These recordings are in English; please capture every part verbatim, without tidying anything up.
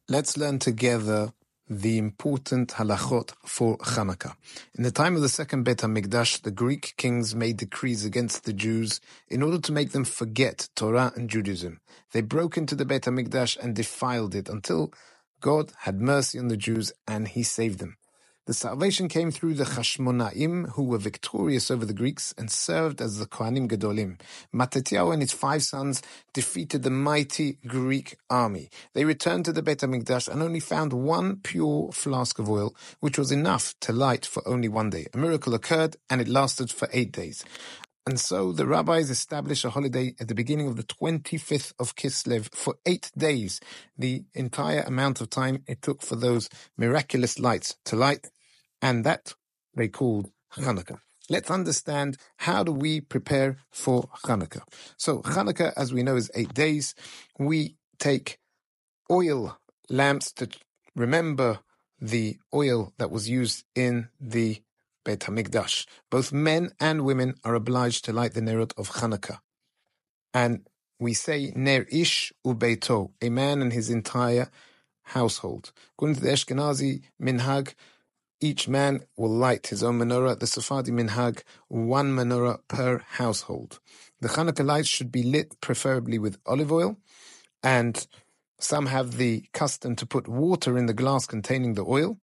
Let's learn together the important halachot for Hanukkah. In the time of the second Beit HaMikdash, the Greek kings made decrees against the Jews in order to make them forget Torah and Judaism. They broke into the Beit HaMikdash and defiled it until God had mercy on the Jews and he saved them. The salvation came through the Hashmonaim, who were victorious over the Greeks and served as the Kohanim Gedolim. Mattatyahu and his five sons defeated the mighty Greek army. They returned to the Beit HaMikdash and only found one pure flask of oil, which was enough to light for only one day. A miracle occurred, and it lasted for eight days. And so the rabbis established a holiday at the beginning of the twenty-fifth of Kislev for eight days, the entire amount of time it took for those miraculous lights to light, and that they called Hanukkah. Let's understand, how do we prepare for Hanukkah? So Hanukkah, as we know, is eight days. We take oil lamps to remember the oil that was used in the Beit HaMikdash. Both men and women are obliged to light the nerot of Hanukkah. And we say Ner Ish Ubeito, a man and his entire household. According to the Ashkenazi minhag, each man will light his own menorah. The Sephardi minhag, one menorah per household. The Hanukkah lights should be lit preferably with olive oil, and some have the custom to put water in the glass containing the oil.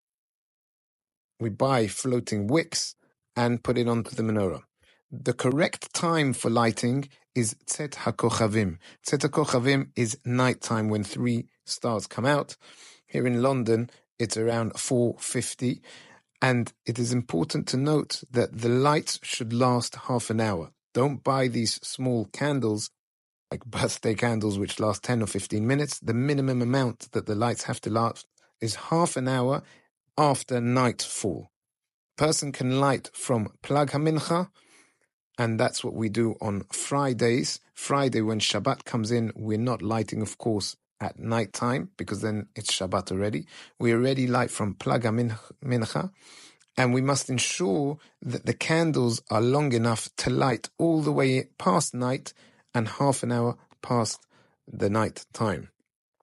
We buy floating wicks and put it onto the menorah. The correct time for lighting is Tzet HaKochavim. Tzet HaKochavim is nighttime when three stars come out. Here in London, it's around four fifty. And it is important to note that the lights should last half an hour. Don't buy these small candles, like birthday candles, which last ten or fifteen minutes. The minimum amount that the lights have to last is half an hour after nightfall. Person can light from Plag HaMincha, and that's what we do on Fridays. Friday, when Shabbat comes in, we're not lighting, of course, at night time, because then it's Shabbat already. We already light from Plag HaMincha, and we must ensure that the candles are long enough to light all the way past night and half an hour past the night time.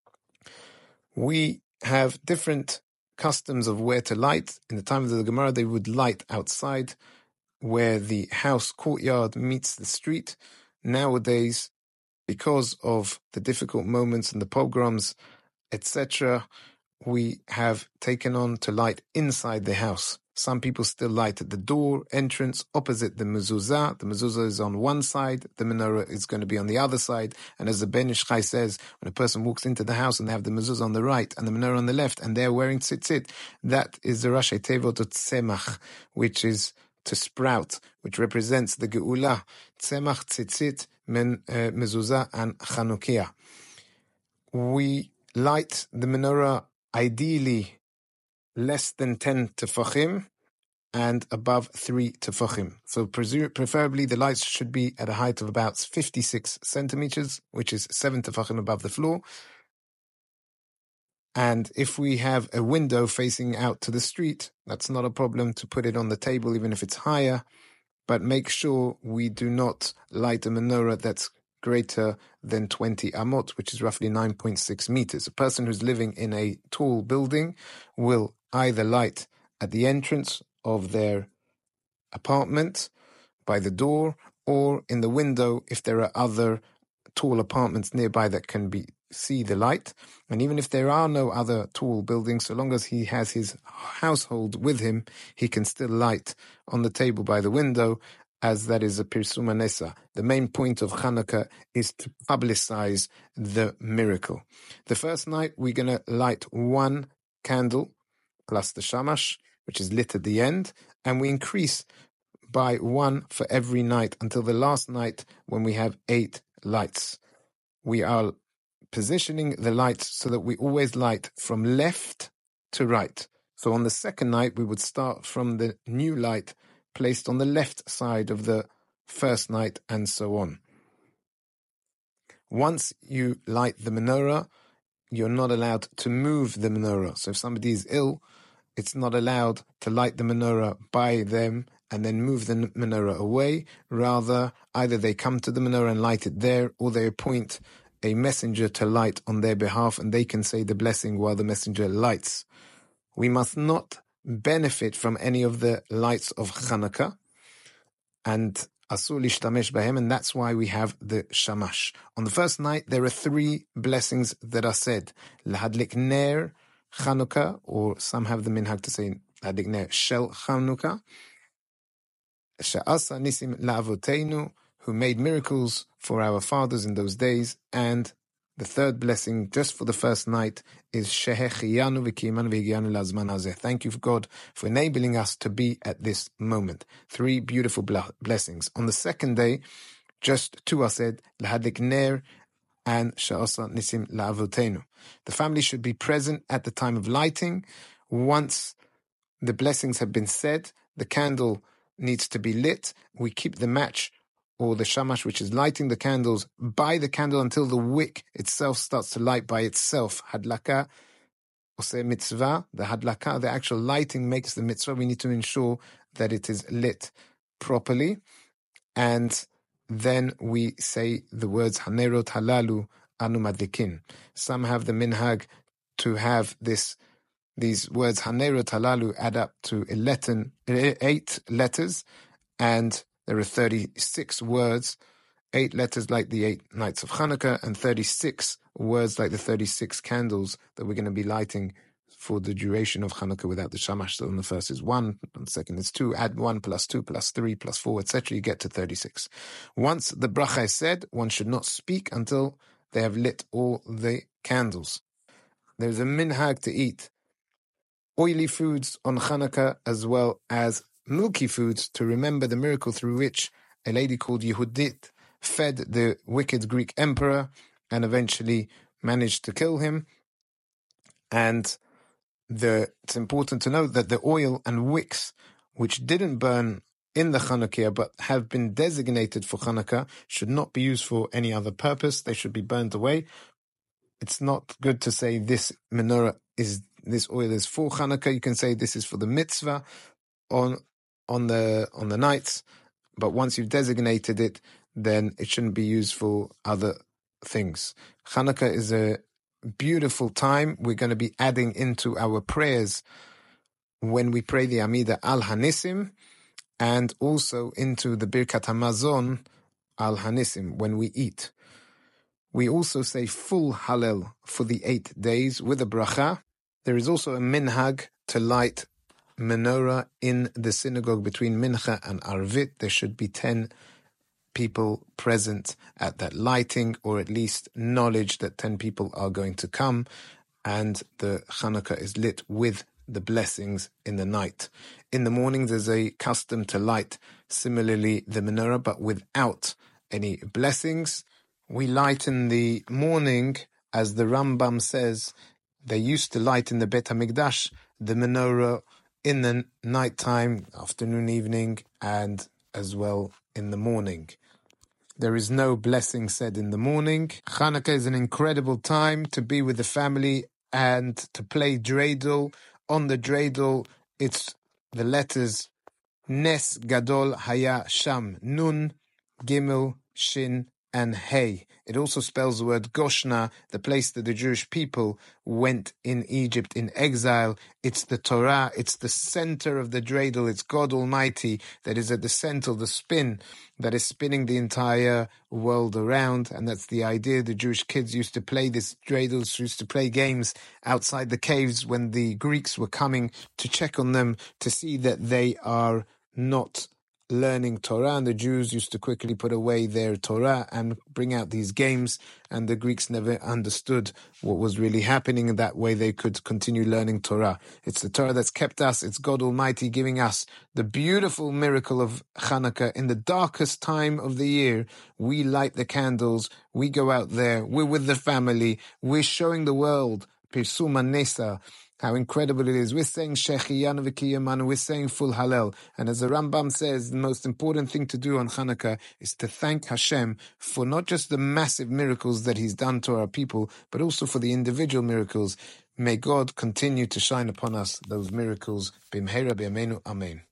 We have different customs of where to light. In the time of the Gemara, they would light outside where the house courtyard meets the street. Nowadays, because of the difficult moments and the pogroms, et cetera, we have taken on to light inside the house. Some people still light at the door entrance opposite the mezuzah. The mezuzah is on one side, the menorah is going to be on the other side. And as the Ben Ish Chai says, when a person walks into the house and they have the mezuzah on the right and the menorah on the left, and they're wearing tzitzit, that is the Rashi Tevot of tzemach, which is to sprout, which represents the Geula, tzemach, tzitzit, men, uh, mezuzah, and Chanukiah. We light the menorah ideally less than ten tefachim and above three tefachim. So preferably the lights should be at a height of about fifty-six centimeters, which is seven tefachim above the floor. And if we have a window facing out to the street, that's not a problem to put it on the table, even if it's higher. But make sure we do not light a menorah that's greater than twenty amot, which is roughly nine point six meters. A person who's living in a tall building will either light at the entrance of their apartment, by the door, or in the window if there are other tall apartments nearby that can be see the light. And even if there are no other tall buildings, so long as he has his household with him, he can still light on the table by the window, as that is a Pirsuma Nesa. The main point of Hanukkah is to publicize the miracle. The first night, we're going to light one candle, plus the shamash, which is lit at the end, and we increase by one for every night until the last night when we have eight lights. We are positioning the lights so that we always light from left to right. So on the second night, we would start from the new light placed on the left side of the first night, and so on. Once you light the menorah, you're not allowed to move the menorah. So if somebody is ill, it's not allowed to light the menorah by them and then move the menorah away. Rather, either they come to the menorah and light it there, or they appoint a messenger to light on their behalf, and they can say the blessing while the messenger lights. We must not benefit from any of the lights of Chanukah, and asur lishtamesh bahem, and that's why we have the shamash. On the first night, there are three blessings that are said. Lahadlik ner Chanukah, or some have the minhag to say lahadlik ner shel Chanukah. She'asa nisim la'avoteinu, who made miracles for our fathers in those days. And the third blessing, just for the first night, is Shehechiyanu v'kiyamanu v'higiyanu lazman hazeh. Thank you, God, for enabling us to be at this moment. Three beautiful blessings. On the second day, just two are said, Lahadlik ner and She'asa nisim la'avoteinu. The family should be present at the time of lighting. Once the blessings have been said, the candle needs to be lit. We keep the match or the shamash, which is lighting the candles, by the candle until the wick itself starts to light by itself. Hadlaka, oseh mitzvah, the hadlaka, the actual lighting makes the mitzvah. We need to ensure that it is lit properly. And then we say the words hanerot halalu anu madlikin. Some have the minhag to have this These words, Hanerot Halalu, add up to eleven, eight letters, and there are thirty-six words, eight letters like the eight nights of Hanukkah, and thirty-six words like the thirty-six candles that we're going to be lighting for the duration of Hanukkah without the shamash. So on the first is one, on the second is two, add one plus two plus three plus four, et cetera. You get to thirty-six. Once the bracha is said, one should not speak until they have lit all the candles. There's a minhag to eat oily foods on Hanukkah as well as milky foods to remember the miracle through which a lady called Yehudit fed the wicked Greek emperor and eventually managed to kill him. And the, it's important to note that the oil and wicks, which didn't burn in the Chanukiah but have been designated for Hanukkah, should not be used for any other purpose. They should be burnt away. It's not good to say this menorah is this oil is for Hanukkah. You can say this is for the mitzvah on on the on the nights, but once you've designated it, then it shouldn't be used for other things. Hanukkah is a beautiful time. We're going to be adding into our prayers when we pray the Amidah Al Hanisim, and also into the Birkat Hamazon Al Hanisim when we eat. We also say full Hallel for the eight days with a bracha. There is also a minhag to light menorah in the synagogue between Mincha and Arvit. There should be ten people present at that lighting, or at least knowledge that ten people are going to come, and the Chanukah is lit with the blessings in the night. In the morning, there's a custom to light similarly the menorah, but without any blessings. We light in the morning, as the Rambam says. They used to light in the Bet HaMikdash the menorah in the nighttime, afternoon, evening, and as well in the morning. There is no blessing said in the morning. Hanukkah is an incredible time to be with the family and to play dreidel. On the dreidel, it's the letters Nes Gadol Haya Sham, Nun, Gimel, Shin, and Hey. It also spells the word Goshna, the place that the Jewish people went in Egypt in exile. It's the Torah, it's the center of the dreidel, it's God Almighty that is at the center, the spin that is spinning the entire world around. And that's the idea. The Jewish kids used to play this dreidel, used to play games outside the caves when the Greeks were coming to check on them to see that they are not learning Torah, and the Jews used to quickly put away their Torah and bring out these games, and the Greeks never understood what was really happening, and that way they could continue learning Torah. It's the Torah that's kept us. It's God Almighty giving us the beautiful miracle of Hanukkah. In the darkest time of the year, we light the candles, we go out there, we're with the family, we're showing the world Pirsum Nesa, how incredible it is. We're saying Shehechiyanu v'kiyamanu, we're saying full Hallel. And as the Rambam says, the most important thing to do on Hanukkah is to thank Hashem for not just the massive miracles that He's done to our people, but also for the individual miracles. May God continue to shine upon us those miracles. B'mheira b'yameinu, amen.